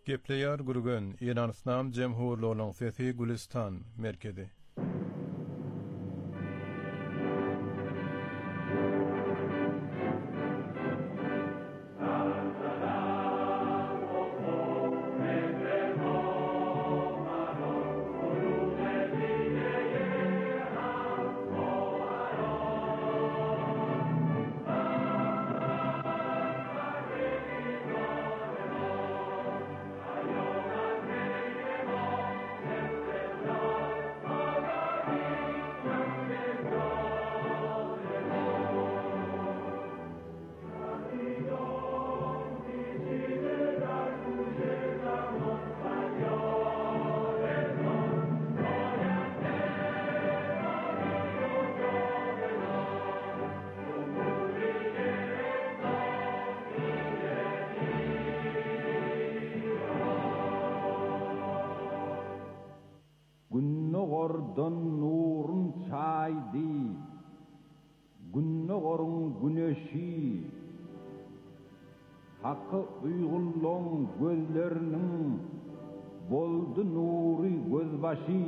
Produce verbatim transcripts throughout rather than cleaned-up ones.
Gepleýär gürgen Ýernislam Jemhurlugynyň sesi Gülistan merkezi. Günnogordan nurun çaydı, günnogorun güneşi, hakkı uygulluğun gözlerinin boldu nuri gözbaşı.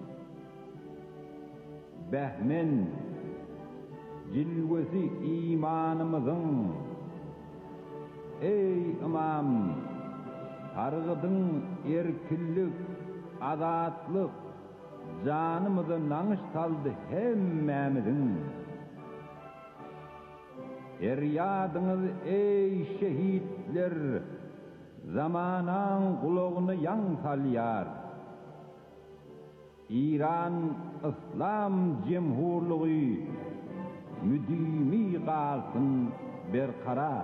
Behmen, cilvesi imanımızın, ey imam, targıdın erkillik, adatlık, canımızı nanış saldı hemmemizin. Eryadınız ey şehitler, zamanan kulağını yan salyar. İran İslam Cemhurluğu müdimi kalsın berkarar.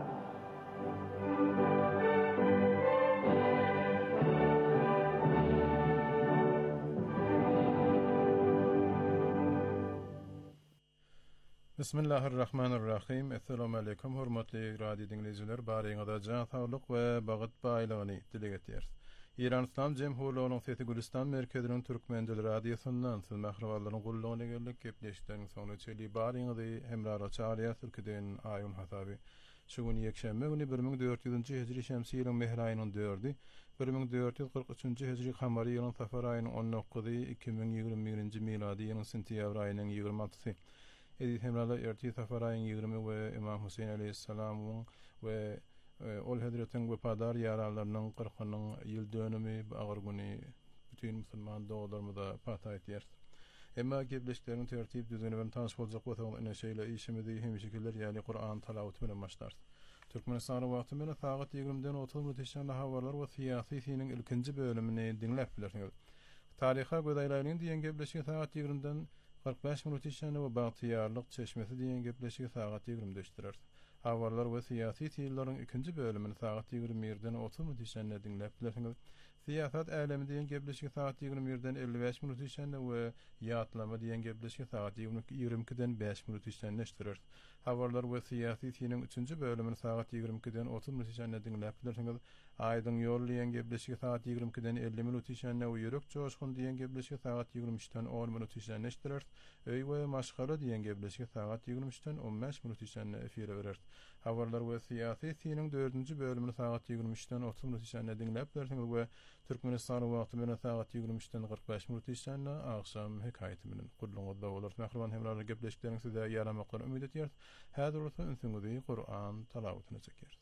Bismillahirrahmanirrahim. Assalamu alaikum hormatly radio dinleyijiler. Baryňyza jan saglyk we bagyt baýlygyny dilek etýäris. Iran İslam Jemhurlugynyň sesi Gülistan merkeziniň türkmendil radiosundan siz mähraballaryň gullugyna geldik gepleşikleriniň soňuna çeli baryňyzy hemrara çağırýar türkiden aýyn hasaby. Şu gün ýekşembe güni bir ming dört ýüzünçi hijri şemsi ýylyň mehr aýynyň dördü, bir ming dört ýüz kırk üçünçi hijri kamary ýylyň safar aýynyň on dokuzy, iki ming ýygrimi birinji milady ýylyň sentýabr aýynyň ýygrimi altysy. Edip hemrala erti safar aýynyň ýygrimi we Imam Husayn aleyhissalamyň we ol hedretin we padar ýaralarynyň kırkynyň ýyl dönümi agyr güni bütün musulman doglarymyza pata etýär. Emma gepleşikleriniň tertip düzeni bilen tanyş boljak bolsaň ene şeýle işimizi hem şekiller ýani Qur'an talawaty bilen başlar. Türkmenistan wagty bilen saat ýigrimden otuz minutdan habarlar we syýasy siniň ilkinji bölümini dinläp bilersiňiz. Taryha gödäýlerini diýen gepleşik saat ýigrimden kırk beş minut işini we bagtyýarlyk çeşmesi diýen gepleşigi saat ýigrimde düşdirer. Habarlar we syýasy tiýillerin ikinji bölümini saat ýigirmi birden otuz minut işini dinläp bilersiňiz. Siyasat älemi diýen gepleşigi saat ýigirmi birden elli beş minut işini we ýatlama diýen gepleşigi saat ýigirmi ikiden beş minut işini düşdirer. Habarlar we syýasy tiýiniň üçünji bölümini saat ýigirmi ikiden otuz minut işini dinläp bilersiňiz. Aýdyň ýol diýen gepleşigi saat ýigirmi ikiden elli minut işini we ýürek joşkun diýen gepleşigi saat ýigirmi üçden on minut işini düşdirer. Öý we maşgala diýen gepleşigi saat ýigirmi üçden on beş minut işini efire berer. Habarlar we syýasy tiýiniň dördünji bölümini saat ýigirmi üçden otuz minut işini dinläp bilersiňiz we Türkmenistan wagty bilen saat ýigirmi üçden kırk beş minut işini akşam hekaýaty bilen gulluňyzda bolar. Mähriban hemrara gepleşikleriniň size ýaramakyny ümit etýär. Häzir bolsa ünsüňizi Qur'an talawatyna çekeriz.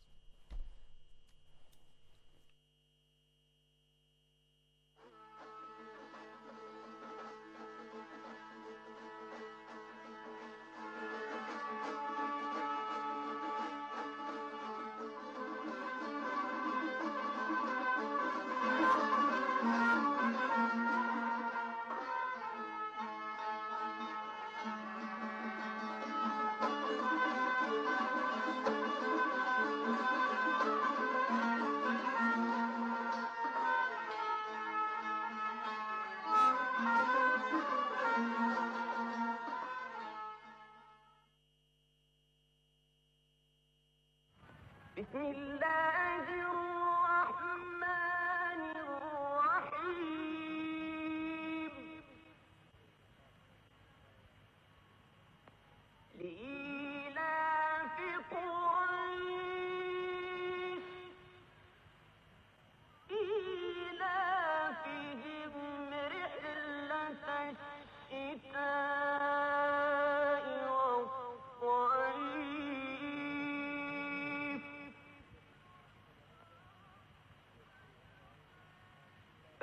لإيلاف قريش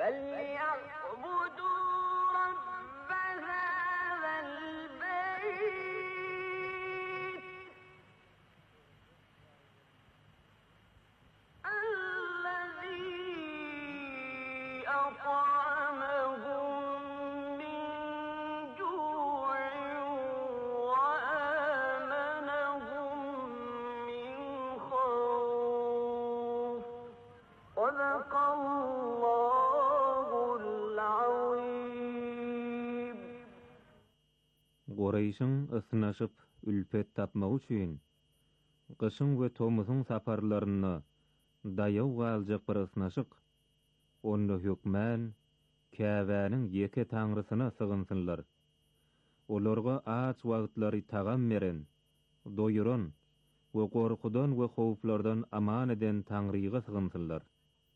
Gorayşyň ısnaşyp ülpet tapmak üçin gyşyň we tomusyň saparlaryny daýaw galjak bir ısnaşyk onda hökmän käbäniň ýeke taňrysyna sygynsynlar. Olarga aç wagtlary tagam beren, doýuran we gorkudan we howplardan aman eden Taňryga sygynsynlar.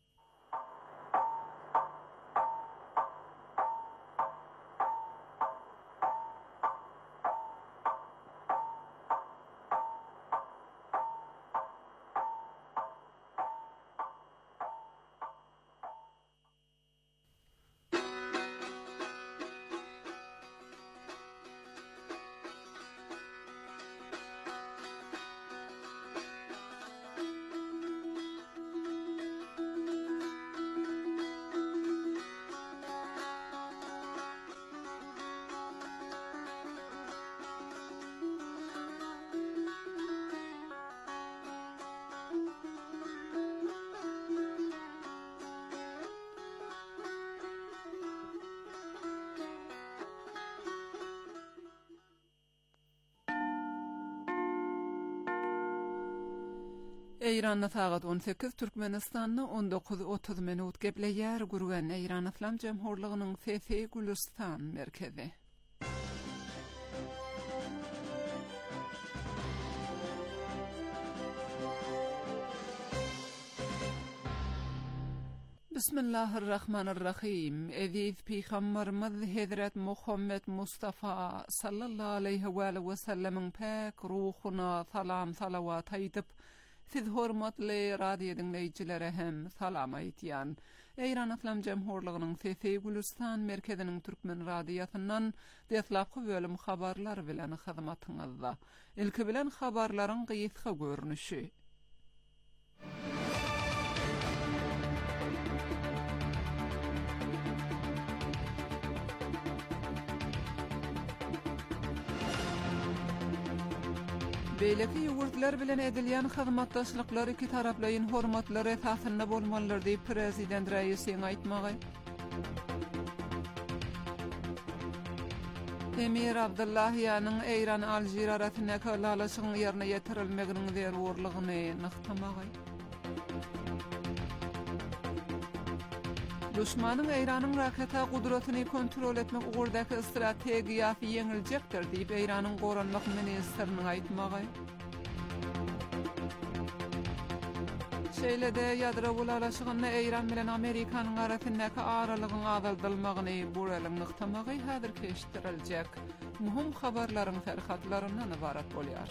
Eýranda sagat on sekiz, Türkmenistanyň on dokuz otuz minut gepleýär gurgan Eýran Islam Jemhurlygynyň Sesi Gülistan merkezi. Bismillahirrahmanirrahim. Eziz Peygamberimiz Hazret Muhammed Mustafa sallallahu aleyhi ve sellem'in pek ruhuna salam salavat aýdyp, siz hormatly radio dinleýijilere hem salam aýtýan. Eýran Islam Jemhurlygynyň Sesi Gülistan merkeziniň türkmen radiosundan deslapky bölüm habarlar bilen hyzmatyňyzda. Ilki bilen habarlaryň gysga görnüşi. Beýleki ýurtlar bilen edilýän hyzmatdaşlyklar iki taraplaryň hormatlary esasynda bolmalydyr diýip prezident Raýysy aýtmagy. Emir Abdullahyanyň Eýran Aljer arasyndaky alaşygyň ýerine ýetirilmeginiň zerurlygyny nyktamagy. Düşmanyň Eýranyň raketa gudratyny kontrol etmek ugrdaky strategiýasy ýeňiljekdir diýip Eýranyň goranlyk ministriniň aýtmagy. Şeýlede ýadro bulalaşygyny Eýran bilen Amerikanyň arasyndaky aralygyň azaldylmagyny buralym nyktamagy häzir keşdiriljek. Muhim habarlaryň ferhatlaryndan ibarat bolýar.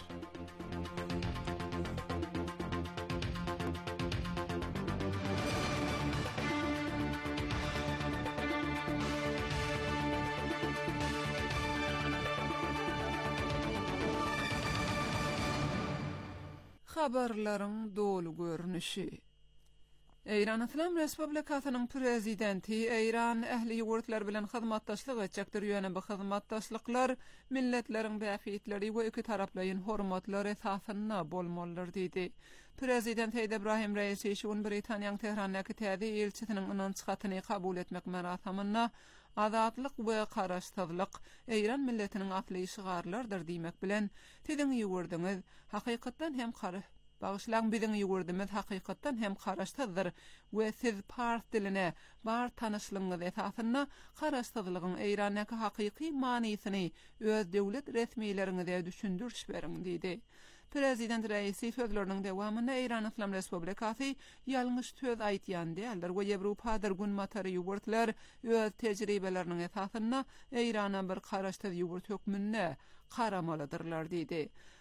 Habarlaryň dolu görnüşi. Eýran Islam Respublikasynyň prezidenti Eýran ähli ýurtlar bilen hyzmatdaşlyk etjekdir. Ýöne bu hyzmatdaşlyklar milletleriň bäfitleri we iki taraplaryň hormatlary esasynda bolmalydyr diýdi. Prezident Ebrahim Raýysy şuň Britaniýanyň Tehrandaky täze elçisiniň ynançyny kabul etmek merasiminde azatlyk we garaşsyzlyk Eýran milletiniň asly şygarlardyr diýmek bilen tiziň ýurduňyz hakykatdan hem garaş Bağışlaň biziň ýurdumyz hakykatdan hem garaşsyzdyr we siz pars diline bar tanyşlygyňyz esasynda garaşsyzlygyň Eýrandaky hakyky manysyny öz döwlet resmiýetlerine düşündürş beriň diýdi. Prezident Raýysy sözleriniň dewamynda Eýran Islam Respublikasy ýalňyş söz aýtýan däldir we Ýewropa dergun matary ýurtlar öz tejribeleriniň esasynda Eýrana bir garaşsyz ýurt hökmünde qaramalydyrlar diýdi.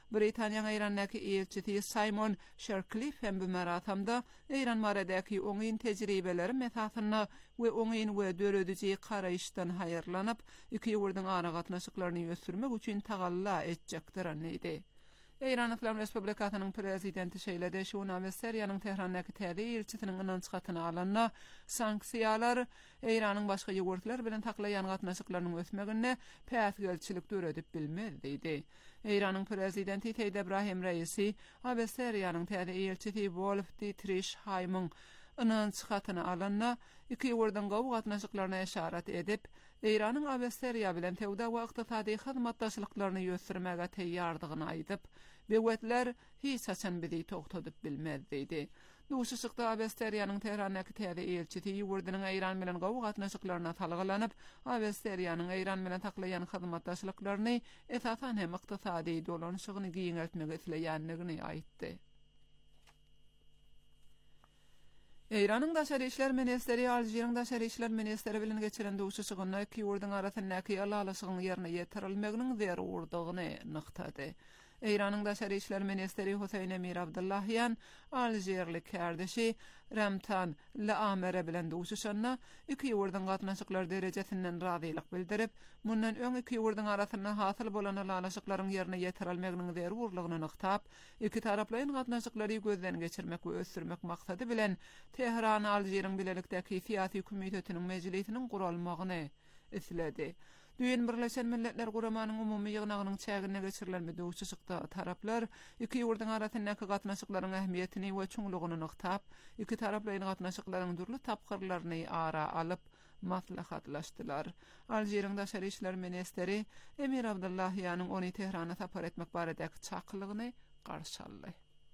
Britaniýanyň Eýrandäki elçisi Simon Shercliffe hem bu maratamda Eýran maradäki oňyn tejribeleri metasyny we oňyn we döredici garaýşdan haýyrlanyp, iki ýurduň ara gatnaşyklaryny ösürmek üçin tagalla etjekdir anýdy. Eýran Islam Respublikasynyň prezidenti şeýlede şu Naweseriýanyň Tehrandaky täze elçisiniň ynançgatyny alanna sanksiýalar Eýranyň başga ýurtlar bilen taklaýan gatnaşyklarynyň ösmegine päsgelçilik döredip bilmez diýdi. Eýranyň prezidenti Teýde Ibrahim Reisi Naweseriýanyň täze elçisi Wolf Dietrich Heymung ynançgatyny alanna iki ýurduň gowy gatnaşyklaryna eşaret edip, Eýranyň Aweseriýa bilen tewda we ykdysady hyzmatdaşlyklaryny ýösürmäge teýýardygyny aýdyp, bewetler hiç haçan bizi togtadyp bilmez diýdi. Duşuşykda Aweseriýanyň Tehrandaky täze elçisi ýurdunyň Eýran bilen gowy gatnaşyklaryna talgylanyp, Aweseriýanyň Eýran bilen taklaýan hyzmatdaşlyklaryny esasan hem ykdysady dolanşygyny giňeltmege isleýänligini aýtdy. Eýranyň daşary işler ministeri Aljeryň daşary işler ministeri bilen geçiren duşuşygyny iki ýurduň arasyndaky alalaşygyň ýerine ýetirilmeginiň zerurdygyny nyktady. Eýranyň daşary işler ministeri Husayn Emir Abdullahyan Aljerlik kardeşi Ramtan Laamere bilen duşuşanna iki ýurduň gatnaşyklar derejesinden razylyk bildirip, mundan öň iki ýurduň arasynda hasyl bolan alalaşyklaryň ýerine ýetirilmeginiň zerurlygyny nyktap, iki taraplaryň gatnaşyklary gözden geçirmek we ösürmek maksady bilen Tehran Aljeryň bilelikdäki syýasy komitetiniň mejlisiniň guralmagyny isledi. Düýün Birleşen Milletler Guramanyň umumy ýygnagynyň çägine geçirilen duşuşykda taraplar iki ýurduň arasyndaky gatnaşyklaryň ähmiýetini we çuňlugyny nyktap, iki taraplaryň gatnaşyklaryň durly tapgyrlaryny ara alyp maslahatlaşdylar. Aljeryň daşary işler ministeri Emir Abdullahyanyň ony Tehrana tapar etmek baradäki çaklygyny garşy aldy.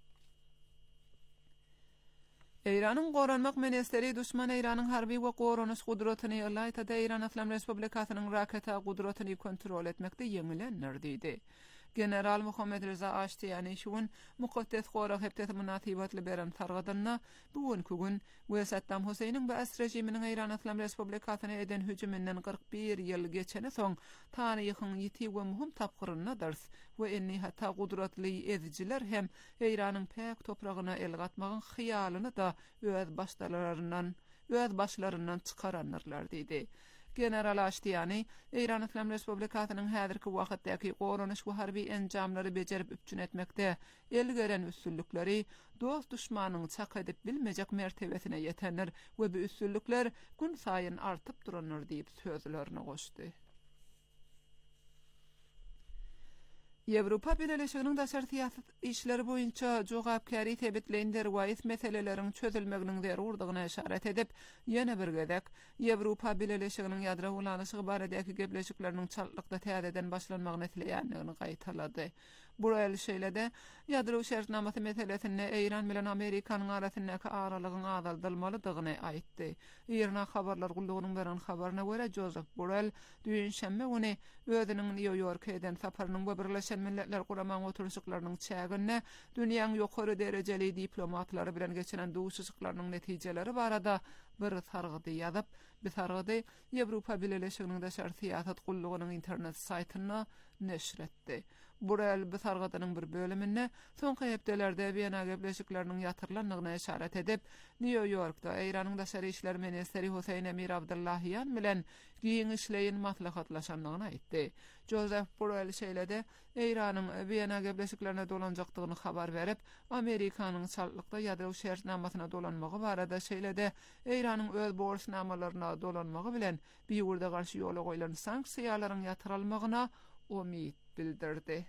Eýranyň goranmak ministeri düşman Eýranyň harby we goranys gudratyny ýylaýda Eýran Islam Respublikasynyň raketa gudratyny kontrol etmekde ýeňilenler diýdi. General Muhammed Reza Ashtiýany şuň mukaddes gorak hepdeti munasybatly beren targadyna bugünkü gün we Saddam Huseyniň bäs rejiminiň Eýran Islam Respublikasyna eden hüjümünden kırk bir ýyl geçene soň taryhyň ýiti we muhim tapgyryna ders we enni hatta gudratly ezijiler hem Eýranyň pek topragyna el gatmagyň hyýalyny da öz başlaryndan öz başlaryndan çykaranlar diýdi. General Ashtiýany Eýran Islam Respublikasynyň häzirki wagtdaky goranyş we harby enjamlary bejerip üpçün etmekde el gören üstünlükleri dost düşmanyň çak edip bilmejek mertebesine ýetenler we bu üstünlükler gün saýyn artyp duranlar diýip sözlerini goşdy. Ýewropa Birleşiginiň daşary syýasat işleri boýunça jogapkary tebitleýänler we is meseleleriň çözülmeginiň zerurdygyna eşaret edip, ýene bir gezek Ýewropa Birleşiginiň ýadro ulanysy baradaky gepleşikleriniň çallykda täzeden başlanmagyny isleýänligini gaýtalady. Bu el şeýlede ýadro şertnamasy meselesinde Eýran bilen Amerikanyň arasyndaky aralygyň azaldylmalydygyny aýtdy. Ýerine habarlar gullugynyň beren habaryna görä Joseph Borrell düýün şemme güni özüniň New York'a eden saparynyň we Birleşen Milletler Guramaň oturuşyklarynyň çägine dünýäň ýokary derejeli diplomatlary bilen geçiren duşuşyklarynyň netijeleri barada bir sargydy ýazyp, bir sargydy Ýewropa Birleşiginiň daşary syýasat gullugynyň internet saýtyna neşr etdi. Borrell bu sargadynyň bir bölüminde soňky hepdelerde Wiener gepleşikleriniň ýatyrlanmagyna eşaret edip, New York'da Eýranyň daşary işler ministeri Husayn Emir Abdullahyan bilen giň işleýän maslahatlaşanlygyny aýtdy. Joseph Borrell şeýlede Eýranyň Wiener gepleşiklerine dolanjakdygyny habar berip, Amerikanyň çallykda ýadro şertnamasyna dolanmagy barada şeýlede Eýranyň öz borçnamalaryna dolanmagy bilen bir ýurda garşy ýola goýulan sanksiýalaryň ýatyrylmagyna umid bildirdi.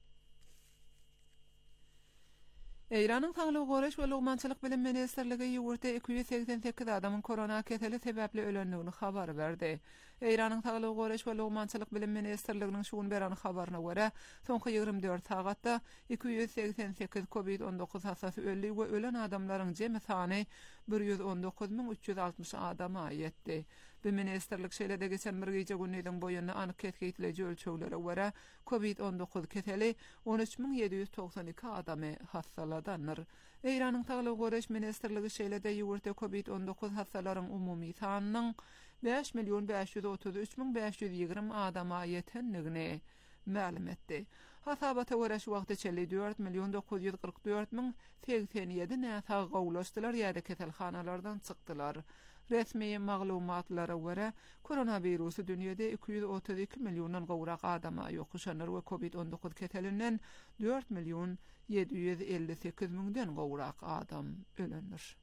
Eýranyň Taňly Goreş we Lugmançylyk bilim ministerligi ýurtda iki ýüz seksen sekiz adamyň korona keseli sebäpli ölendigini habar berdi. Eýranyň Taňly Goreş we Lugmançylyk bilim ministerliginiň şuň beren habaryna görä, soňky ýygrimi dört sagatda iki ýüz seksen sekiz covid on dokuz hasasy öldi we ölen adamlaryň jemy sany bir ýüz on dokuz miň üç ýüz altmyş adama ýetdi. Bu ministerlik şeýlede geçen bir gece günniň boýundan anyk ketgiýtileji ölçeglere görä covid on dokuz keseli on üç miň ýedi ýüz toksan iki adamy hassaladanlar. Eýranyň Taňly Goreş ministerligi şeýlede ýurtda covid on dokuz hassalaryň umumy sanynyň beş milyon beş ýüz otuz üç miň beş ýüz ýygrimi adama ýetenligini ma'lum etdi. Hasabata göre şu wagtda çelli dört milyon dokuz yüz kırk dört min seksen yedi näsa gowlaşdylar ýa-da keselhanalardan çykdylar. Resmi maglumatlara göre koronawirusu dünýede iki yüz otuz iki milyondan gowrak adama ýokuşanlar we covid on dokuz keselinden dört milyon yedi yüz elli sekiz miňden gowrak adam ölendir.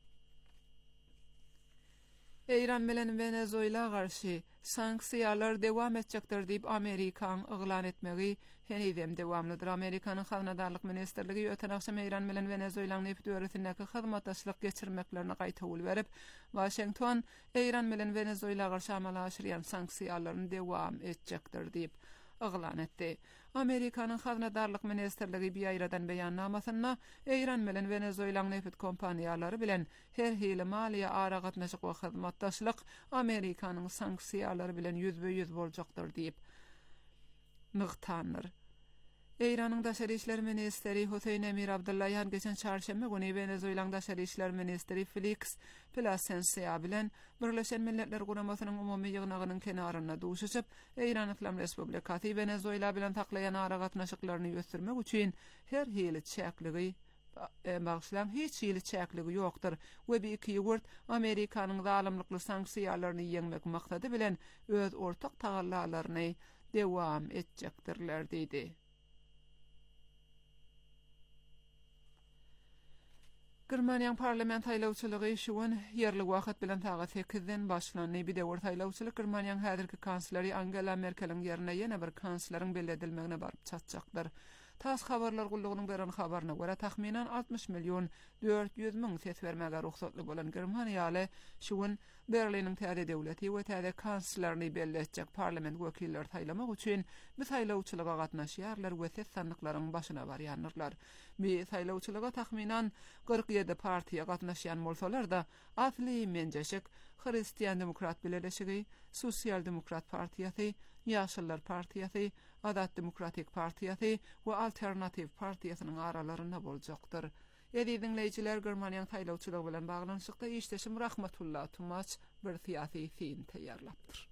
Eýran bilen Venezuela garşy sanksiýalar dewam etjekdir diýip Amerikan yglan etmegi henizem dewamlydyr. Amerikanyň Haznadarlyk ministrligi öten akşam Eýran bilen Venezuelanyň neft döwretindäki hyzmatdaşlyk geçirmeklerini gaýtawyl berip, Washington Eýran bilen Venezuela garşy amalaşýan sanksiýalaryny dewam etjekdir diýip yglan etdi. Amerikanyň Haznadarlyk ministrligi bir aýradan beýannamasyna Eýran bilen Venezuelanyň neft kompaniýalary bilen her hili maliýe ara gatnaşyk we hyzmatdaşlyk Amerikanyň sanksiýalary bilen yüzbe-yüz boljakdyr diýip nyktandyr. Eýranyň daşary işler ministri Hüseyin Emir Abdullahian geçen çarşamba güni Venezuelanyň daşary işler ministri Felix Plasencia bilen Birleşen Milletler Guramasynyň umumy ýygnagynyň kenaryna duşuşyp, Eýran Islam Respublikasy Venezuela bilen taklayan ara gatnaşyklaryny göstermek üçin her hili çäkligi bagşlan hiç hili çäkligi ýokdur we bir iki ýurt Amerikanyň zalymlykly sanksiýalaryny ýeňmek maksady bilen öz ortak tagallalaryny dewam etjekdirler diýdi. Germaniýanyň parlament haýlawçylygy şuň ýerli wagt bilen taga sekizden başlandy. Bir döwür haýlawçylyk Germaniýanyň häzirki kansleri Angela Merkeliň ýerine ýene bir kansleriň belledilmegine baryp çatjakdyr. Tas habarlar gullugynyň beren habaryna görä tahminan altmış milyon dört yüz miň ses bermäge ruhsatly bolan Germaniýaly şuň Berliniň täze döwleti we täze kanslerini belletjek parlament wekilleri taýlamak üçin bir saýlawçylyga gatnaşýarlar we ses sandyklarynyň başyna barýanlar. Bir saýlawçylyga tahminan kırk yedi partiýa gatnaşýan bolsalar da asly menjeşik Hristiýan Demokrat Birleşigi, Sosial Demokrat Partiýasy, Ýaşylar Partiýasy, Adat Demokratik Partiýasy we Alternativ Partiýasynyň aralarynda boljakdyr. Edi dinleyijiler, Germaniýanyň taýlawçylygy bilen baglanyşykda işleşim Rahmatullah Tumaç bir syýasy film taýýarlapdyr.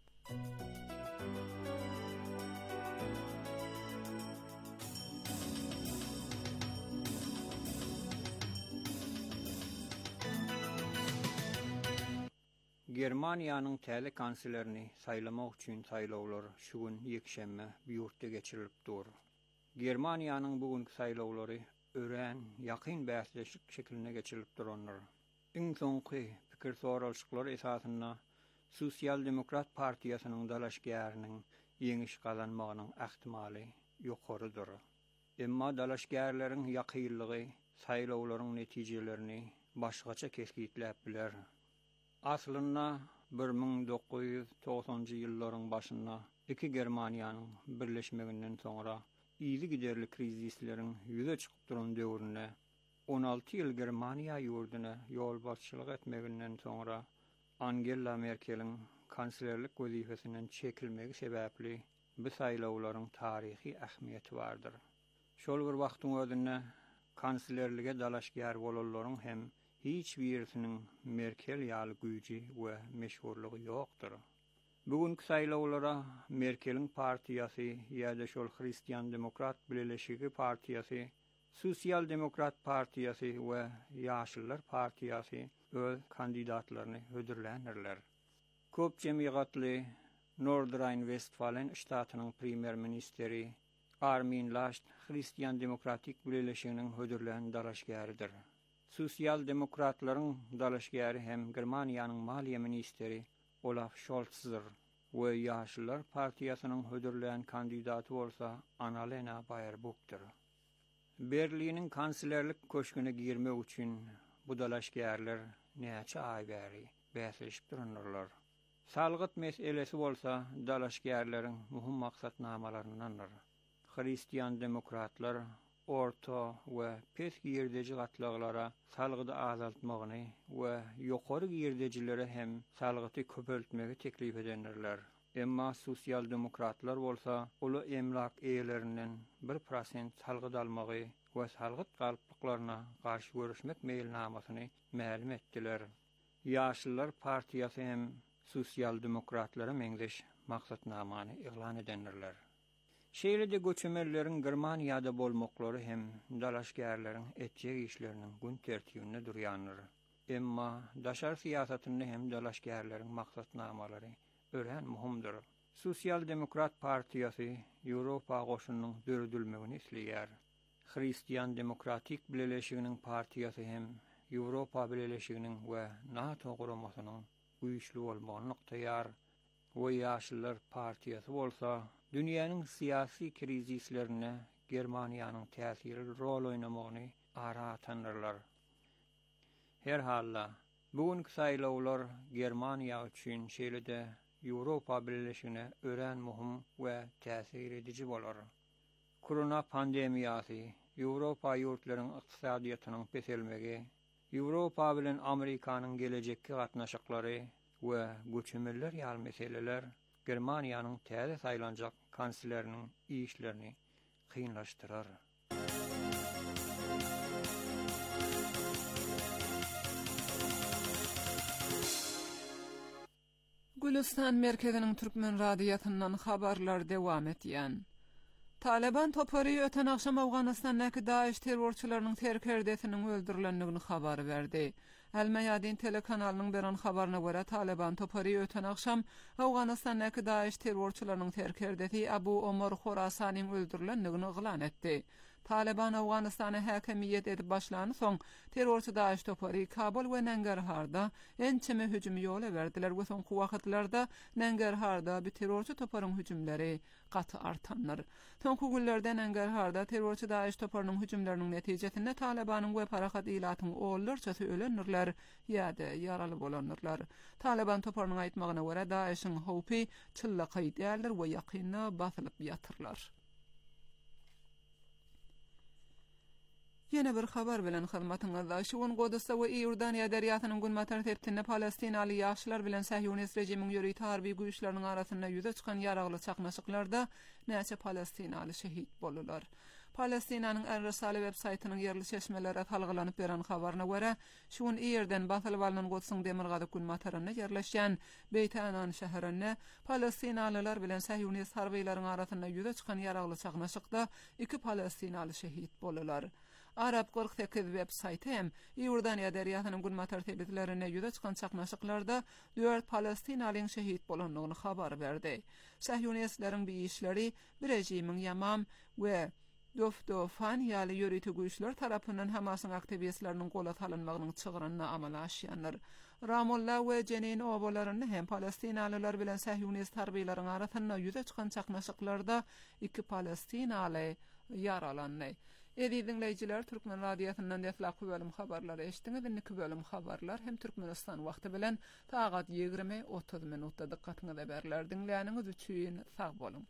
Germaniýanyň täze kanslerini saýlamak üçin saýlawlar şu gün ýekşembe ýurtda geçirilipdir. Germaniýanyň bugünkü saýlawlary ören, ýakyn bäsleşik şekline geçirilipdir onlar. Iň soňky pikir soralşyklar esasyna Sosial Demokrat Partiýasynyň dalaşgäriniň ýeňiş gazanmagynyň ähtimaly ýokarydyr. Emma dalaşgärleriň ýakynlygy saýlawlaryň netijelerini başgaça kesgitläp biler. Aslında bir ming dokuz yüz togsonjy ýyllaryň başynda iki Germaniýanyň birleşmeginden soňra ýyly giderli krizisleriň ýüze çykyp duran döwründe on alty ýyl Germaniýa ýurduny ýol başçylyk etmeginden soňra Angela Merkeliň kanslerlik wezifesinden çekilmegi sebäpli bu saýlawlaryň taryhy ähmiýeti bardyr. Şol bir wagtyň özünde kanslerlige dalaşgär bolanlaryň hem hiç birisinin Merkel ýaly güýji we meşhurlygy ýokdur. Bugünkü saýlawlara Merkeliň partiýasy ýa-da şol Hristiýan Demokrat Birleşigi partiýasy, Sosial Demokrat partiýasy we Ýaşylar partiýasy öz kandidatlaryny hödürlänirler. Köp jemgyýatly Nordrhein-Westfalen ştatynyň primer ministeri Armin Laschet Hristiýan Demokratik Birleşiginiň hödürlän dalaşgäridir. Sosial Demokratlaryň dalaşgäri hem Germaniýanyň maliýe ministeri Olaf Scholz'dyr we Ýaşylar partiýasynyň hödürlän kandidaty bolsa Annalena Baerbock'dyr. Berliniň kanslerlik köşküne girmek üçin bu dalaşgärler näçe aý bäri bäsleşip duranlar. Salgyt meselesi bolsa dalaşgärleriň muhim maksatnamalарyndandyr. Hristiýan demokratlar orta we pes ýerdeji gatlaglara salgydy azaltmagyny we ýokary ýerdejilere hem salgyty köpeltmegi teklip edenler. Emma sosial demokratlar bolsa ulu emlak eýelerinden bir prosent salgydy almagy we salgyt galyplyklaryna garşy görüşmek meýilnamasyny ma'lum etdiler. Ýaşylar partiýasy hem sosial demokratlara meňzeş maksatnamany eglan edenler. Şeýle-de göçemellerin Germaniýada bolmaklary hem dalaşgärleriň etjek işleriniň gün tertibinde durýanlar. Emma daşar siýasatyny hem dalaşgärleriň maksatnamalary ören muhimdir. Sosial Demokrat Partiýasy Ýewropa goşunynyň döredilmegini isleýär. Hristiýan Demokratik Birleşiginiň partiýasy hem Ýewropa Birleşiginiň we NATO guramasynyň güýçli bolmagyny noktaýar. We Ýaşylar Partiýasy bolsa, dünýäniň siýasy krizislerine Germaniýanyň täsirli rol oýnamagyny ara tanrlar. Her halla, bugünkü saýlawlar Germaniýa üçin şeýle-de Ýewropa Birleşigine ören muhim we täsir edici bolar. Korona pandemiýasy Ýewropa ýurtlarynyň ykdysadyýatynyň peselmegi, Ýewropa bilen Amerikanyň gelejekki gatnaşyklary we göçemeler ýaly meseleler Germaniýanyň täze saýlanjak kansleriniň işlerini kynlaşdyrar. Gülistan merkeziniň türkmen radiýatyndan habarlar dewam etýän. Taliban topary öten akşam Awganystandaki Daesh terrorçylarynyň terkerdesiniň öldürilendigini habar berdi. El-Mayadin telekanalynyň beren habaryna görä Taliban topary öten akşam Awganystandaki Daesh terrorçylarynyň terkerdesi Abu Omar Khorasanyň öldürilendigini ýylan etdi. Taliban Awganystany häkimiýet edip başlany soň terrorçy Daesh topary Kabul we Nangarharda ençeme hüjüm ýola berdiler we soňky wagtlarda Nangarharda bir terrorçy toparyň hüjümleri gaty artanlar. Soňky günlerde Nangarharda terrorçy Daesh toparynyň hüjümleriniň netijesinde Talibanyň we parahat ilatyň oğullarçasy ölenler ýa-da ýaraly bolanlar. Taliban toparynyň aýtmagyna görä Daeshiň howpy çyllaky däldir we ýakyna basylyp ýatyrlar. Yine bir habar bilen hyzmatyňyzda şuň Godusda we Iordaniýa derýasynyň gün matar tertibinde Palestinaly ýaşlar bilen Sahyonist rejimiň ýöri harby güýçleriniň arasynda ýüze çykan ýaragly çaknaşyklarda näçe Palestinaly şehit boldular. Palestinanyň El-Risale web saýtynyň ýerli çeşmelere talgylanyp beren habaryna görä, şuň ýerden basylyp alynan Godusyň demirgady gün mataryna ýerleşýän Beyt-Anan şäherine Palestinalylar bilen Sahyonist harbylaryň arasynda ýüze çykan ýaragly çaknaşykda iki Palestinaly şehit boldular. Arab kırk sekiz web saýty hem Iordaniýa derýasynyň gün matar tertiblerine ýüze çykan çaknaşyklarda dört Palestinalyň şehit bolandygyny habar berdi. Sahyonistlaryň bir işleri bir rejimiň Yamam we Doftofan ýaly ýöriti güýçler tarapyndan Hamasyň aktivistleriniň gola salynmagynyň çygyryny amala aşýanlar. Ramallah we Jenin obalaryny hem Palestinalylar bilen Sahyonist harbylaryň arasynda ýüze çykan çaknaşyklarda iki Palestinaly ýaralandy. Edi dinleyijiler, Türkmen radiyasından deflaqı bölüm habarları eşitiniz. Inniki bölüm habarlar hem Türkmenistan wagty bilen saat ýigirme otuz minutda diqqatyňyza berler. Dinleýäniňiz üçin sag bolun.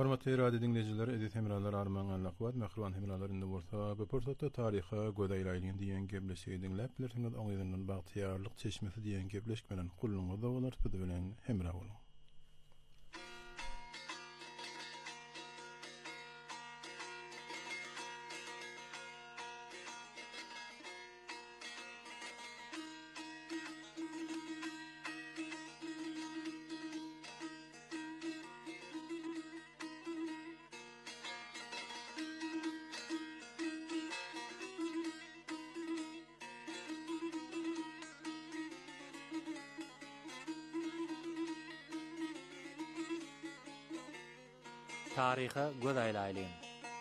Hormatly radio dinleyijiler, edit hemralar armağan laqwat, mehruan hemralar indi bolsa, bu pursatda taryha godaýlaýlyň diýen gepleşigi dinläp bilersiňiz, oňyzynyň bagtyarlyk çeşmesi diýen gepleşik bilen gullanyňyz da bolar, bu bilen hemra bolun. Taryha godaýlaýlyň.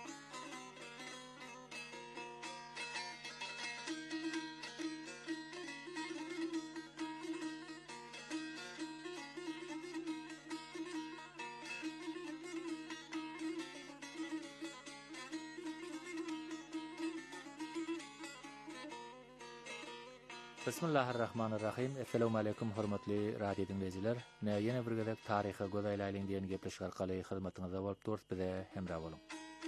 Bismillahirrahmanirrahim. Assalamu alaykum hormatly radio dinleyijiler. Näýene bir gezek taryha godaýlaýlyň diýen gepleşik arkaly hyzmatyňyzda bolup durýar, bize hemra bolun.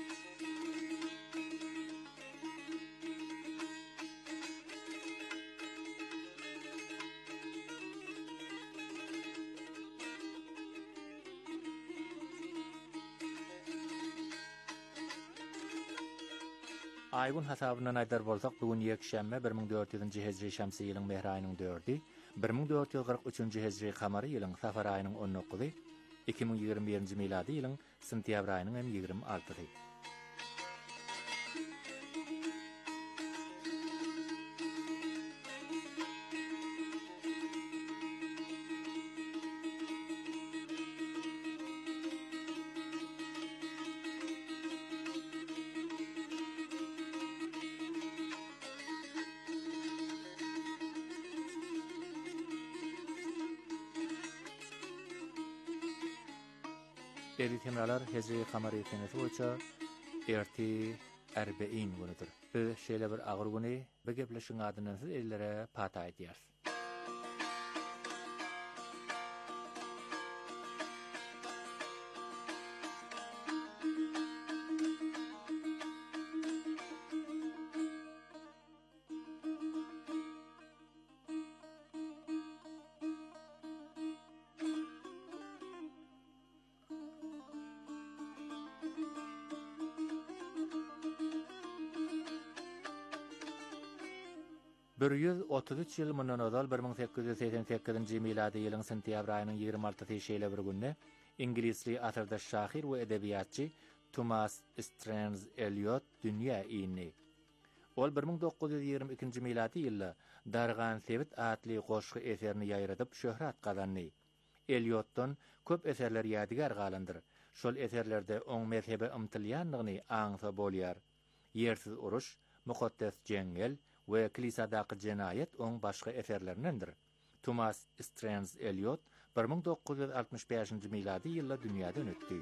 Aygun hasabından aýdar bolsak, bugun ýekşembe bir ming dört ýüzünji hejri şamsy ýylyň mehr aýynyň dördi, bir ming dört ýüz gyrk üçünji hejri kamary ýylyň safar aýynyň on dokuzy, iki ming ýygrimi birinji milady ýylyň sentýabr aýynyň hem ýygrimi altysy. Edit hemralar hejri kamary senesi boýunça erti arbain günidir. Biz şeýle bir agyr güni bir gepleşiň adynyň siz ellere pata aýdýar. bir yüz otuz üç ýyl mundan ozal bir ming sekkiz ýüz seksen sekizinji milady ýylyň sentýabr aýynyň ýygrimi altysy şeýle bir günde ingilisli asardaş şahyr we edebiýatçy Thomas Stearns Eliot dünýä ýyny. Ol bir ming dokuz ýüz ýygrimi ikinji milady ýylda Dargan Sewit adly goşgy eserini ýaýratyp şöhrat gazandy. Eliotdan köp eserler ýadygar galandyr. Şol eserlerde oň mezhebe ymtylýanlygyny aňsa bolýar. Ýersiz uruş, mukaddes jengel we kilisadaky jenayet oň başga eserlerindendir. Thomas Stearns Eliot bir ming dokuz ýüz altymyş beşinji milady ýylda dünýäden ötdi.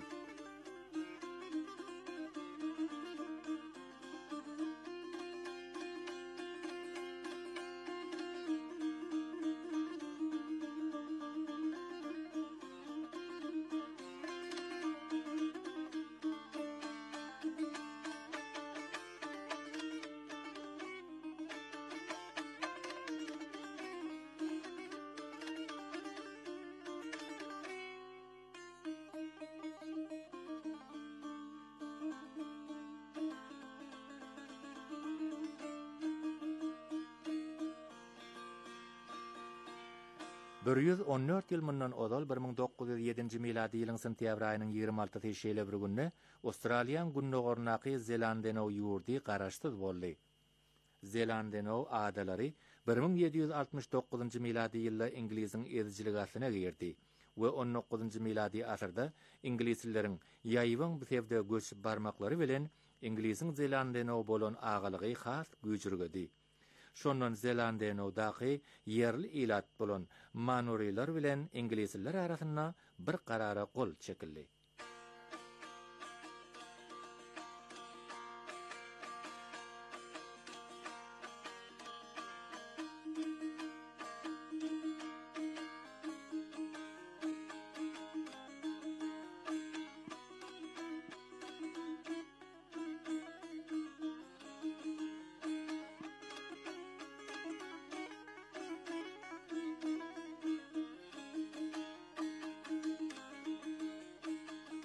bir yüz on dört ýyl mundan ozal bir ming dokuz ýüz ýedinji milady ýylyň sentýabr aýynyň ýygrimi altysy şeýle bir günde Australiýan günnogornaky Zelandenow ýurdy garaşsyz boldy. Zelandenow adalary bir ming ýedi ýüz altymyş dokuzynji milady ýylda Inglisiň ezijiligasyna girdi we on dokuzynji milady asyrda ingilislilerin ýaýbyň bisewde göçüp barmaklary bilen Inglisiň Zelandenow bolan agalygy has güýjürgedi. Şondan Zelandenow-daky yerli ilat bolan Maoriler bilen ingilisler arasynda bir karara gol çekildi.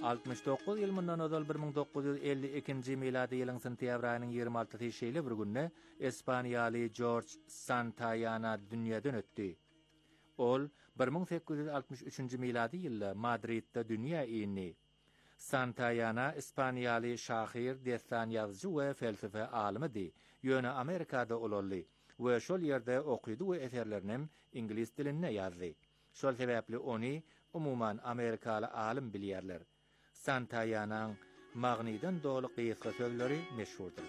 altmış dokuz ýyl mundan öňel bir ming dokuz ýüz elli ikinji milady ýylyň sentýabr aýynyň ýygrimi altysy şeýle bir günde Ispaniýaly George Santayana dünýeden ötdi. Ol bir ming sekkiz ýüz altmış üçinji milady ýylda Madridde dünýä ýyny. Santayana Ispaniýaly şahyr, destan ýazgy we felsefe alymydy. Ýöne Amerikada olaldy we şol ýerde okudy we eserlerini ingliz dilinde ýazdy. Şol sebäpli ony umuman Amerikaly alim bilýärler. Santayanaň magnydan dolu gysga sözleri meşhurdur.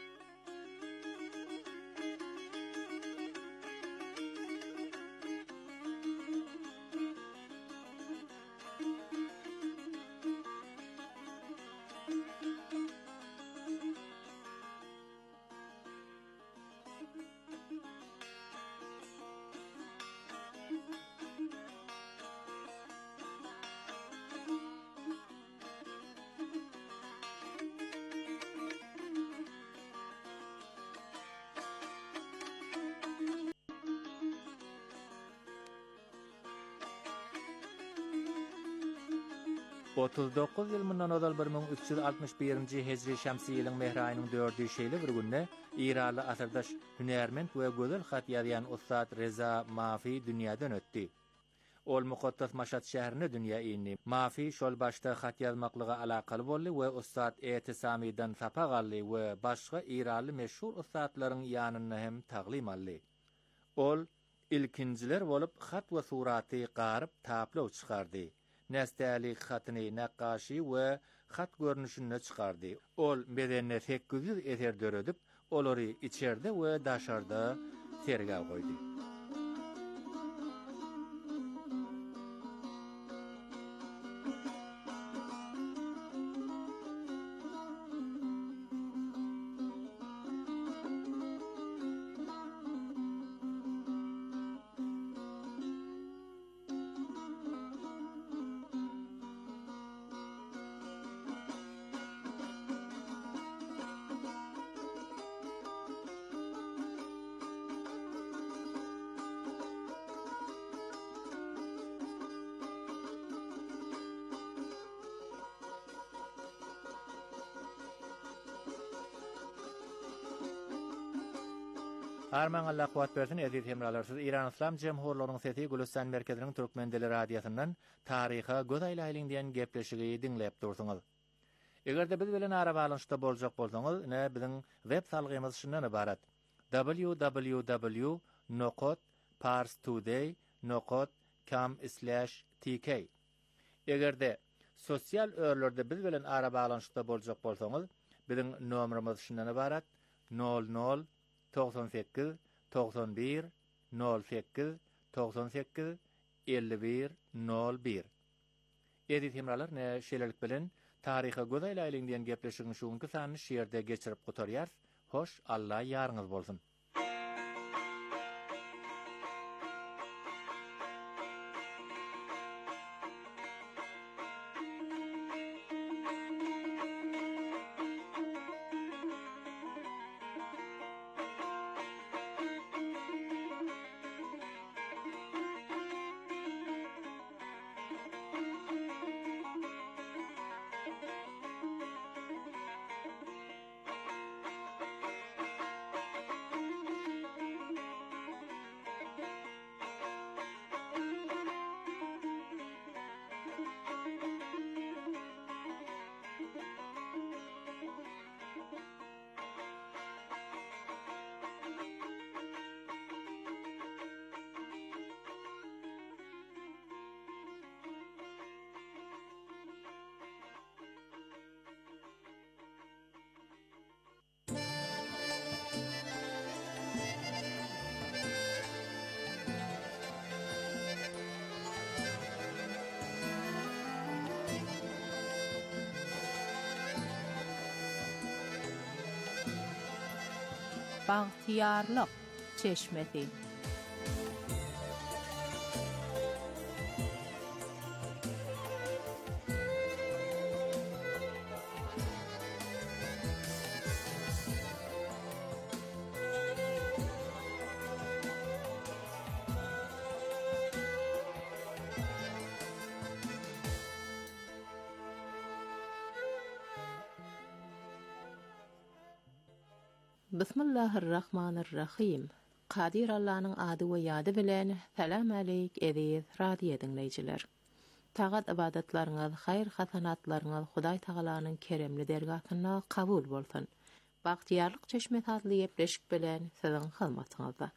otuz dokuz ýyl mundan öňel bir ming üç ýüz altmış birinji hejri şämsi ýylyň mehr aýynyň dördüňji şeýle bir günde Iranly asyrdaş hünärmend we gözel hat ýazýan Ustad Reza Mafi dünýäden ötdi. Ol Muqaddas Maşhad şäherine dünýä ýyny. Mafi şol başda hat ýazmaklyga alakaly boldy we Ustad Etisamidan sapa galdy we başga Iranly meşhur ustadlaryň ýanyna hem taglim aldy. Ol ilkinjiler bolup hat we suraty garyp taplaw çykardy. Nästälik hatyny naqaşy we hat görnüşini çykardy. Ol bedenine sekkiz ýüz eser döredip, olary içerde we daşarda tergä goýdy. Arman Allah kuwat bersin aziz hemralarsız İran İslam Cemhurlarynyň sesi Gülistan merkeziniň Türkmen dili radiosyndan taryha göz aýlaýlyň diýen gepleşigi dinläp dursuňyz. Egerde biz bilen ara balanşda boljak bolsaňyz, ne biziň web salgymyz şundan ibarat: w w w nokta parstoday nokta com slash t k. Egerde sosial örlerde biz bilen ara balanşda boljak bolsaňyz, biziň nomerimiz şundan ibarat: nol nol doksan sekiz doksan bir nol sekiz doksan sekiz elli bir nol bir. Edit hemralar ne şeýlelik bilen taryha göz aýlaýlyň diýen gepleşigiň şuňky sany şeýerde geçirip gotarýar. Hoş, Allah ýarňyz bolsun. Bahtiyarlyk çeşmesi. Bismillahirrahmanirrahim. Qadir Allah'ın adı ve yadı bilen salam aleyk ediz radiyo dinleyiciler. Tağat ibadatlarınız, hayır hasanatlarınız Huday Tağala'nın keremli dergahına kabul bolsun. Bahtiyarlık çeşmet adlı yepleşik bilen sizin hizmetinizde.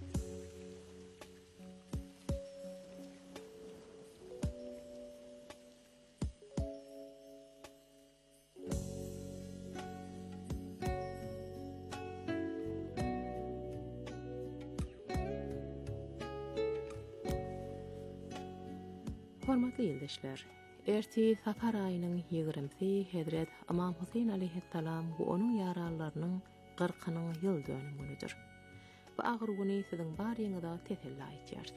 Hormatly ýoldaşlar, erti Safar aýynyň ýigrimisi Hedret Imam Husayn aleyhissalam we onuň ýarallarynyň kırkınyň ýyl dönümüdür. Bu agyr güni siziň barýyňyza teselli aýtýar.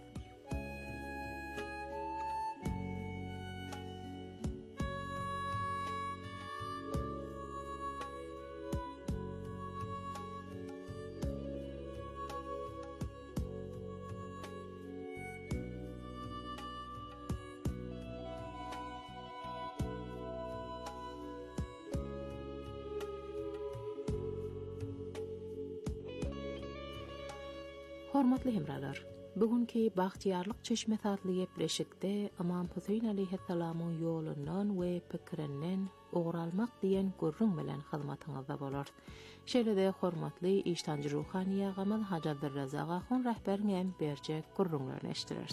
Hormatly hemralar, bugünkü Bahtiyarlyk çeşmet adly ýepleşikde Imam Husayn aleyhissalamyň ýolundan we pikirinden ogralmak diýen gurrun bilen hyzmatyňyzda bolar. Şeýle-de hormatly iştanjy ruhaniýa gamyl Haji Abdurrazak ahun rahberiniň berjek gurrunlaryny eşdireriz.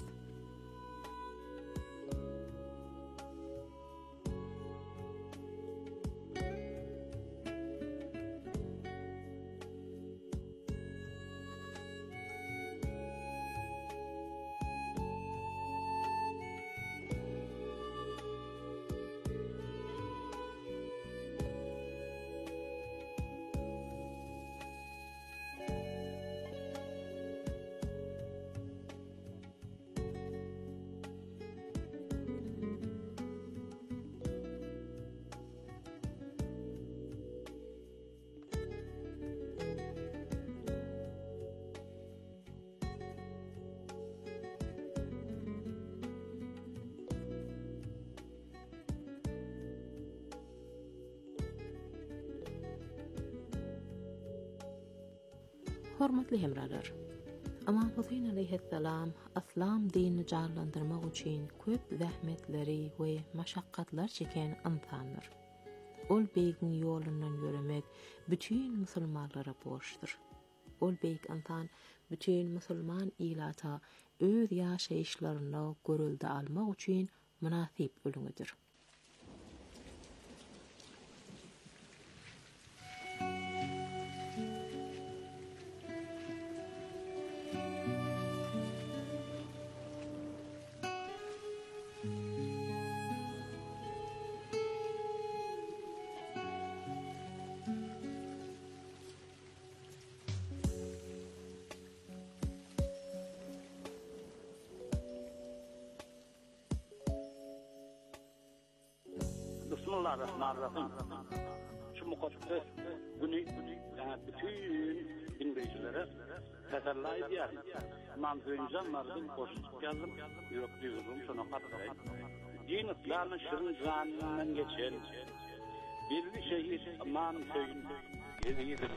Hormatly hemralar, Imam Husayn aleyhissalam aslam dinini jarlandyrmak üçin köp zähmetleri we maşakkatlar çeken insandyr. Ol beýigiň ýolundan ýöremek bütün musulmanlara borçdur. Ol beýik insan bütün musulman ilata öz ýaşaýyşlaryna görüldi almak üçin münasip ölüňidir. Bismillahirrahmanirrahim. Şu mukaddes günü bütün dinleyicilere teselli ediyor. İmam Hüseyn'den koşup geldim. Yok diyorum şuna katlayın. Din İslam'ın şirin canından geçen birli şehit İmam Hüseyn yedidir.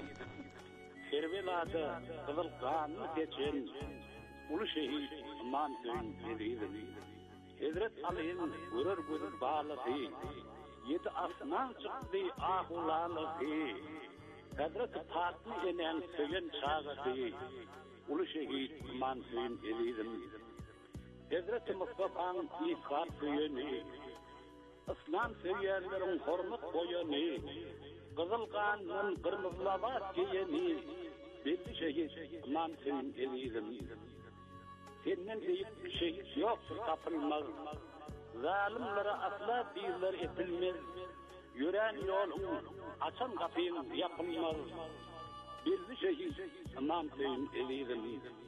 Kerbela'da kızıl kanını geçen ulu şehit İmam Hüseyn yedidir. Hazret Ali'nin gurur gurur bağladı. Yedi asman çıktı ahulalığı, Hazreti Fatih enen söyün çağıdı, ulu şehit İmam Hüseyn elidim. Hazreti Mustafa'nın İskar söyünü, İslam söyyenlerin hormat koyunu, Kızıl kanının kırmızılavat giyeni, belli şehit İmam Hüseyn elidim. Senden deyip şehit yoktur tapılmaz. Zalimlere asla bizler etilmez. Yüren yolun açan kapıyın yapılmaz. Bildi şehit İmam Hüseyn elidim.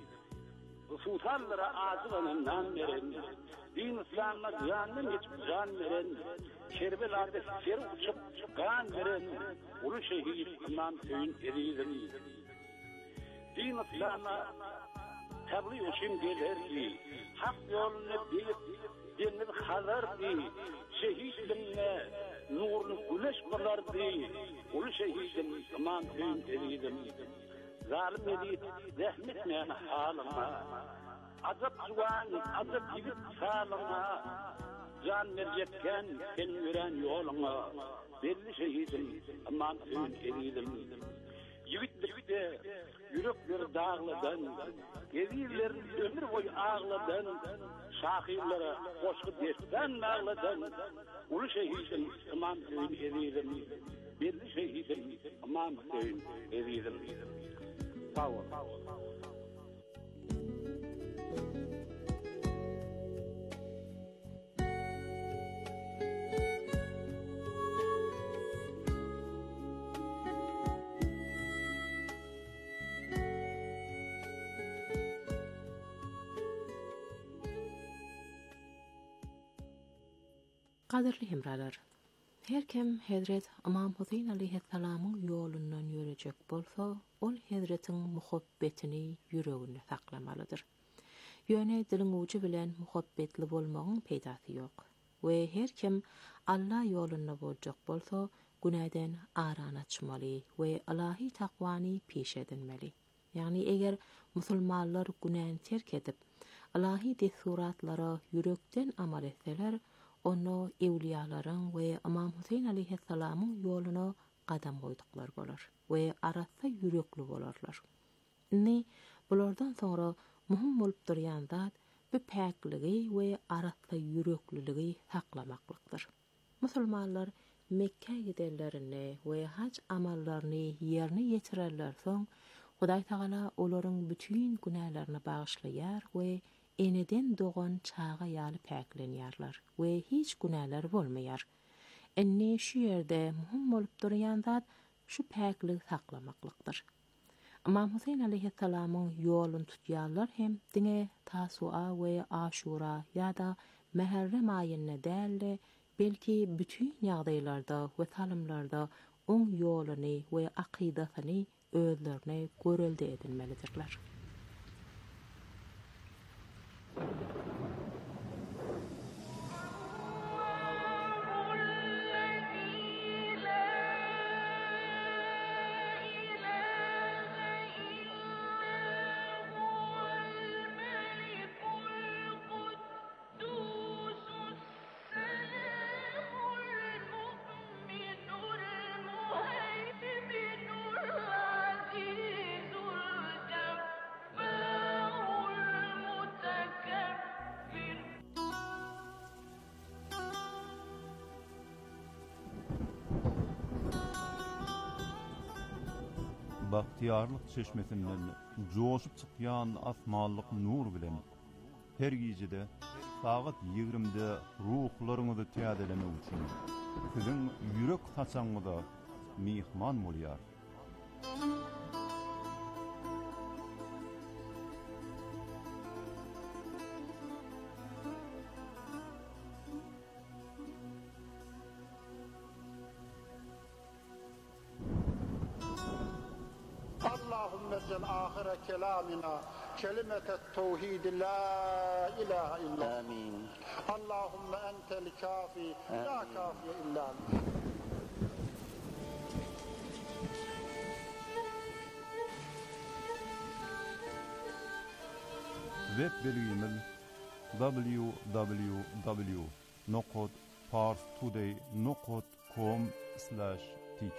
Sultanlara acılanından veren, din İslam'a canını geçip can veren, Kerbela'da ser uçup kan veren, ulu şehit İmam Hüseyn elidim. Din İslam'a tebliğ için gelir ki, hak yolunu bilip deniz hazır ki, şehitliğine nurlu güneş bulardı. Ulu şehidin aman köyün eridim. Zalim edip zahmetmeyen halına. Azap zuvan, azap yigit sağlığına. Can verecekken senin ören yoluna. Belli şehidim aman köyün eridim. Yigitlikte yürekleri dağladan, evirlerin ömür boyu ağladan, şahirlere koşku destan ağladan, ulu şehidim aman köyün eridim. Belli şehidim aman köyün eridim. Sağ ol. Qadirli hemralar, her kim Hazret İmam Hüseyin aleyhisselam'ın yolundan yürüyecek bolsa, ol Hazret'in muhabbetini yüreğinde saklamalıdır. Yöne dilin ucu bilen muhabbetli bolmağın peydası yok. Ve her kim Allah yolunda bolacak bolsa, günahdan arana çıkmalı ve Allahi takvani peş edinmeli. Yani eğer musulmanlar günahını terk edip, Allahi desuratlara yürekten amal etseler, onu evliyaların ve İmam Hüseyin aleyhisselam'ın yoluna qadam koyduklar bolar ve arasa yürekli bolarlar. Ne bulardan sonra muhim bolup duryan zat bu pakligi ve arasa yürekliliği saklamaklıktır. Musulmanlar Mekke giderlerine ve hac amallarını yerine yetirerler son, Huday Taala onların bütün günahlarını bağışlayar ve eneden doğan çağa yalı paklanýarlar ve hiç günahlar bolmaýar. Enne şu yerde muhim bolup duryan zat şu paklygy saklamaklyktır. İmam Hüseyin aleyhisselam'ın yolun tutýarlar hem diňe Tasua we Aşura ýa-da Muharrem aýyna däl, belki bütün ýagdaýlarda we salymlarda oň ýoluny we akydasyny özlerine görelde edinmelidirler. Bahtiyarlyk çeşmesinden joşup çykýan asmanlyk nur bilen her gijede saat ýigrimde ruhlaryňyzy täzelemek üçin siziň ýürek haçaňyza mihman bolýar. Allahümme ahire kelamina kelimetet tevhid la ilahe illa. Amin. Allahümme entel kafi la kafiye illa. Web bilgimiz w w w nokta parstoday nokta com slash t k.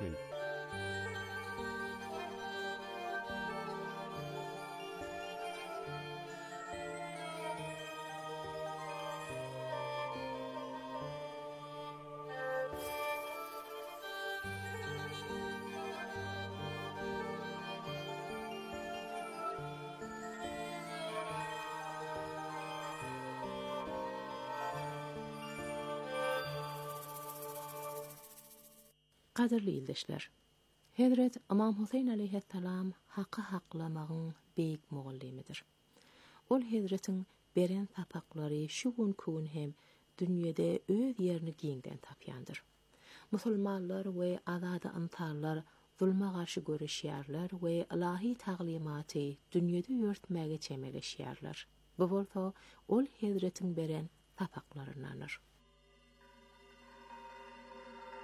Qadirli ildeşler, Hazret İmam Hüseyin aleyhisselam haqqı haqlamagyň beýik muallimidir. Ol Hazretin beren tapaqlary şu gün kun hem dünýede öz ýerini giňden tapýandyr. Musulmanlar we azada antarlar zulma garşy görüşýärler we Allahi taglimaty dünýede ýörtmäge çemeleşýärler. Bu bolsa ol Hazretin beren tapaqlaryndandyr.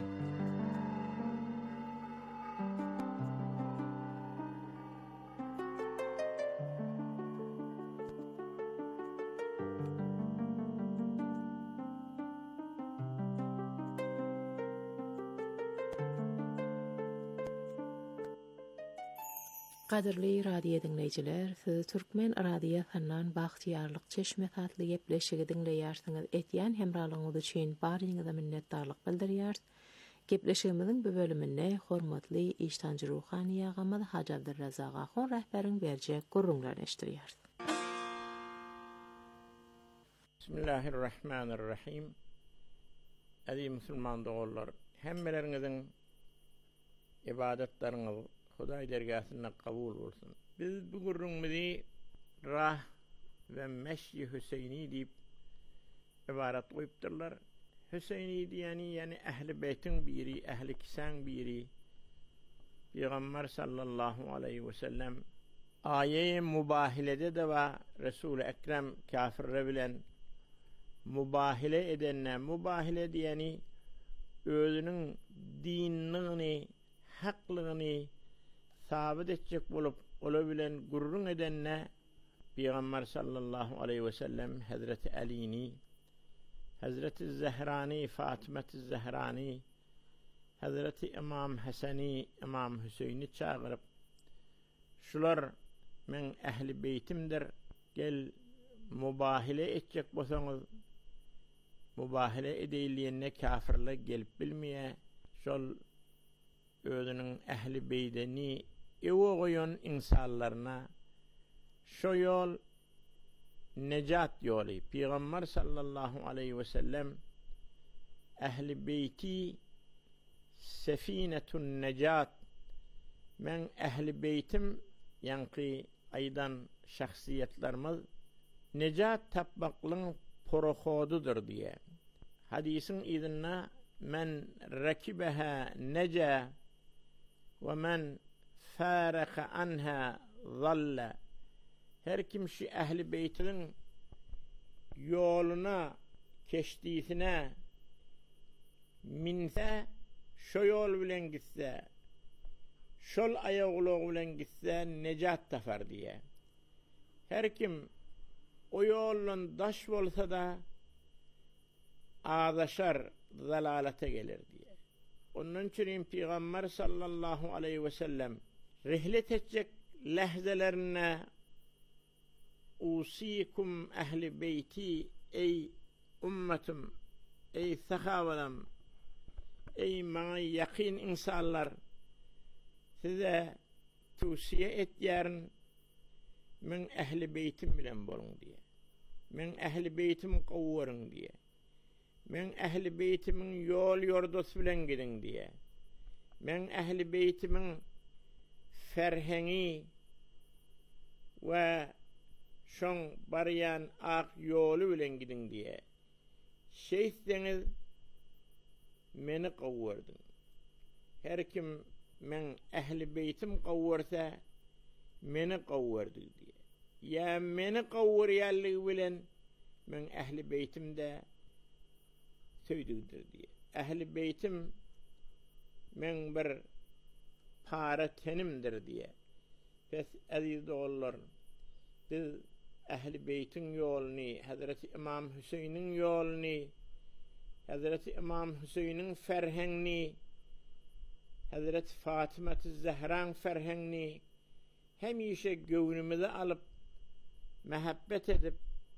Qadirli radio dinleyijiler, siz Türkmen radiosynyň bagtyarlyk çeşme tatly gepleşigi dinleýärsiňiz. Etýän hemralygyňyz üçin baryňyza minnetdarlyk bildirýär. Gepleşigimiziň bu bölüminde hormatly iştanjy ruhany ýagamyz Haji Abdurrazak Ahun rahberiň berjek gurrunlaryny eşdirýär. Bismillahirrahmanirrahim. Aziz musulman dogullar, hemmeleriňiziň ibadetleriniz Hudaý dergäsinde kabul bolsun. Biz bu gurrunmyzy Rah we Meşyi Hüseyni diýip ibarat goýupdyrlar. Hüseyni diýeni ýani ähli beytiň biri, ähli kisäň biri. Peygamber sallallahu aleyhi ve sellem aye-i mubahilede de we Resul-i Ekrem kafirler bilen mubahile edenne, mubahile diýeni özüniň dinini, haklygyny sabit etjek bolup, ola bilen gurrun edenne Peygamber sallallahu aleyhi ve sellem Hazreti Ali'ni, Hazreti Zehrani, Fatıma-i Zehrani, Hazreti İmam Hasan'i, İmam Hüseyin'i çağırıp, şular men ehli beytimdir, gel mubahile etjek bolsaňyz, mubahile edýänine kafirler gelip bilmeýe, şol özüniň ehli beydeni ewe goýan insanlaryna şo yol nejat ýoly. Peygamber sallallahu aleyhi ve sellem ehli beyti sefinetun nejat, men ehli beytim ýanky aýdan şahsiýetlerimiz nejat tapmaklyň porohodudur diye. Hadisin idinna men rakibaha neja ve men faraka anha zalla. Her kim şu ehli beytinin yoluna, keştiğine minse, şo yol bilen gitse, şol ayağılığı bilen gitse necat tafar diye. Her kim o yolun daş bolsa da ağdaşar, zalalete gelir diye. Onun için Peygamber sallallahu aleyhi ve sellem rihlet edecek lehzelerine usikum ehli beyti ey ummetum, ey sahabalam, ey bana yakin insanlar, size tavsiye et yarın men ehli beytim bilen bolun diye, men ehli beytim kavvarın diye, men ehli beytimin yol yordos bilen gidin diye, men ehli beytimin ferhengi ve şon baryan ak yolu bilen gidin diye şeyseniz meni kavvardın. Her kim men ehli beytim kavvarsa meni kavvardı diye. Ya meni kavvar yallığı bilen men ehli beytimde söydüdür diye. Ehli beytim men bir para tenimdir diye. Pes aziz oğullar, biz ehli beytin yolunu, Hazreti İmam Hüseyin'in yolunu, Hazreti İmam Hüseyin'in ferhengini, Hazreti Fatıma-i Zehra'nın ferhengini hemişe gönlümüze alıp mehabbet edip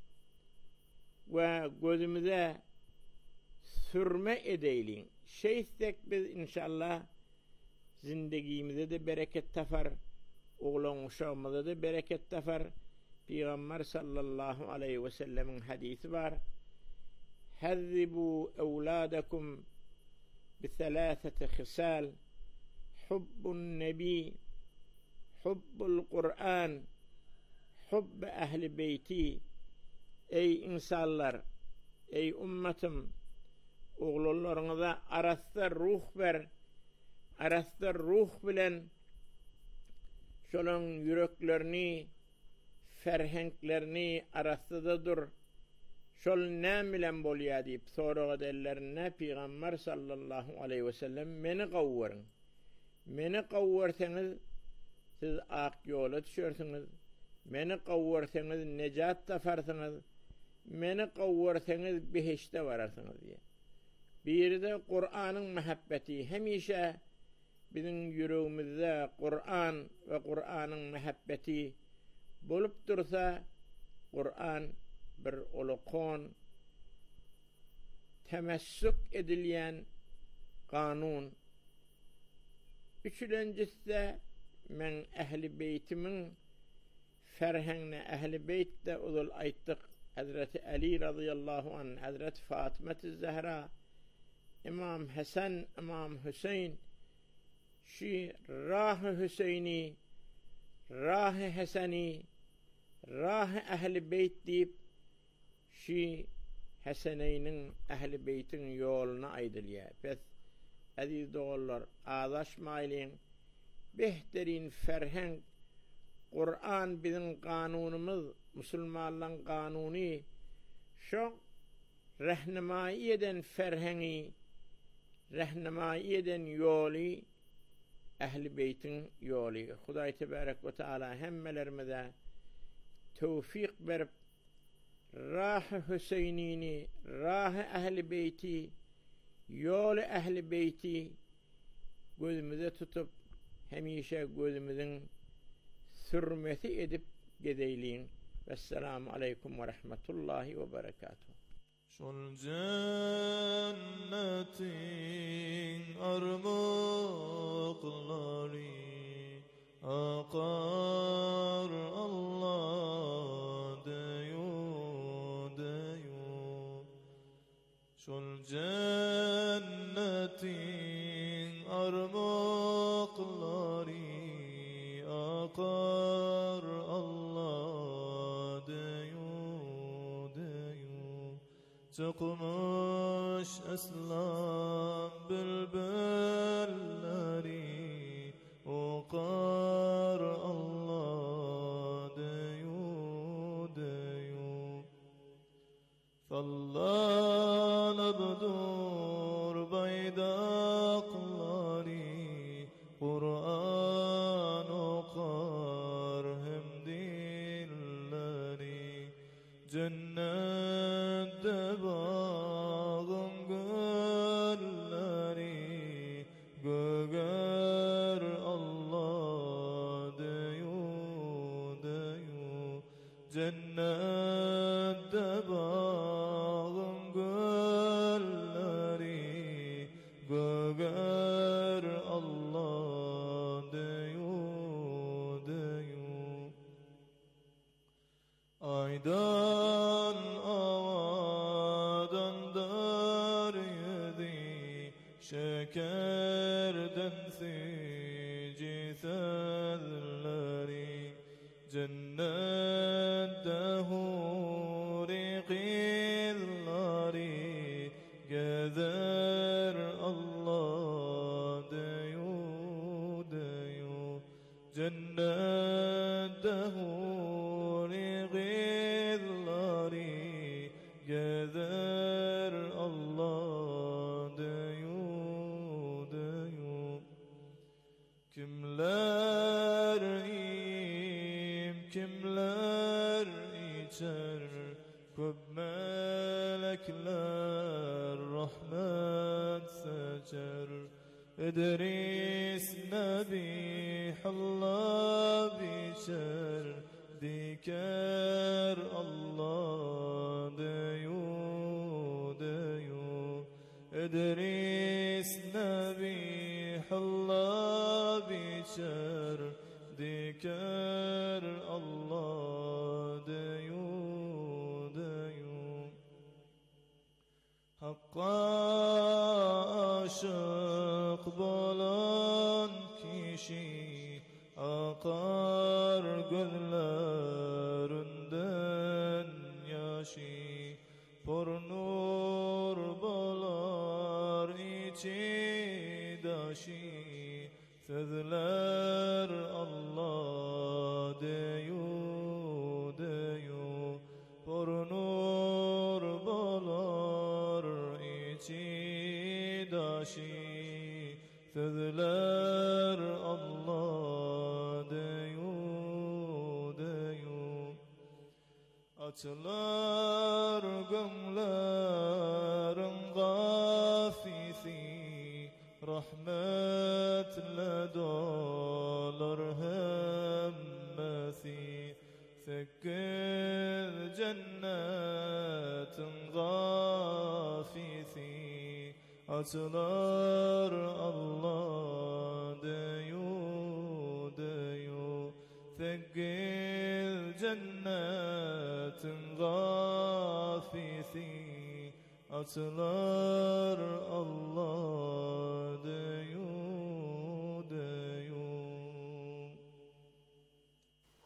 ve gözümüze sürme edeylin. Şeystek biz inşallah zindegimize de bereket tafar, oğlan uşağımıza da bereket tafar. Peygamber sallallahu aleyhi ve sellemin hadisi var. Hazzibu evladakum bi thalatati khisal, hubbun nebi, hubbul Kur'an, hubb ehli beyti. Ey insanlar, ey ümmetim, oğullarınıza arasda ruh ver, arasda ruh bilen şolun yüreklerini, ferhenklerini arasıdadır. şol näme bilen bolýar diýip soraga derlerine Peygamber sallallahu aleyhi ve sellem meni gawwaryň. Meni gawwarsaňyz siz ak ýola düşersiňiz. Meni gawwarsaňyz nejat taparsyňyz. Meni gawwarsaňyz beheşte bararsyňyz diýe. Bir de Kur'an'ın muhabbeti hemişe bizim yüreğimizde Kur'an ve Kur'an'ın muhabbeti bolup dursa Kur'an bir olukon temessük edilyen kanun. Üçüncüsü de men ehli beytimin ferhengine ehli beytte ulul ayttık. Hazreti Ali radıyallahu anh, Hazreti Fatıma-tı Zehra, İmam Hasan, İmam Hüseyin, şi rah-ı Hüseyni, rah-ı Hasani, rah-ı ehli beyt deyip şi Hasaneynin ehli beytin yoluna aydılıyor. Pes aziz doğullar, ağlaşmayın, behterin ferheng, Kur'an bizim kanunumuz, Müslümanların kanuni, şu rehnemayi eden ferhengi, rehnemayi eden yolu, Ehl-i Beyt'in yolu. Huday Tebarek ve Teala hemmelerimize tevfik verip rah-ı Hüseyinini, rah-ı Ehl-i Beyt'i, yolu Ehl-i Beyt'i gözümüze tutup hemişe gözümüzün sürmesi edip gedeyliğin. Vesselamu aleyküm ve rahmetullahi ve berekatuhu. Şol cennetin armaqlari aqar Allah deyo deyo. Şol cennetin armaqlari aqar Allah deyo deyo. Çıkmış eslan bülbülleri okar Allah deyo deyo. Sallanıp dur baydakları Kur'an okar hem dilleri. Cennette bağın gülleri göger Allah deyo deyo. Cennette bağın gülleri göger Allah deyo deyo. Aydan avadan dar yedi şekerden sici sözleri. Cennette huri kızları gezer Allah deyo deyo. Cennette huri kızları gezer Allah deyo deyo. Kimler im kimler içer köp melekler rahmet seçer. İdris Nebihullah biçer diker Allah deyo deyo. İdris Nebihullah biçer diker Allah deyo deyo. Hakka aşık bolan kişi akar gözlerinden yaşı. Por nur bolar içi daşı sözler Allah deyo deyo. Por nur daşi sözler Allah deyu deyu açılar gömlerin gafisi rahmetle dolar hemmesi sekiz cennetin gafisi açılar Allah deyu deyu sekiz cennetin gafisi açılar Allah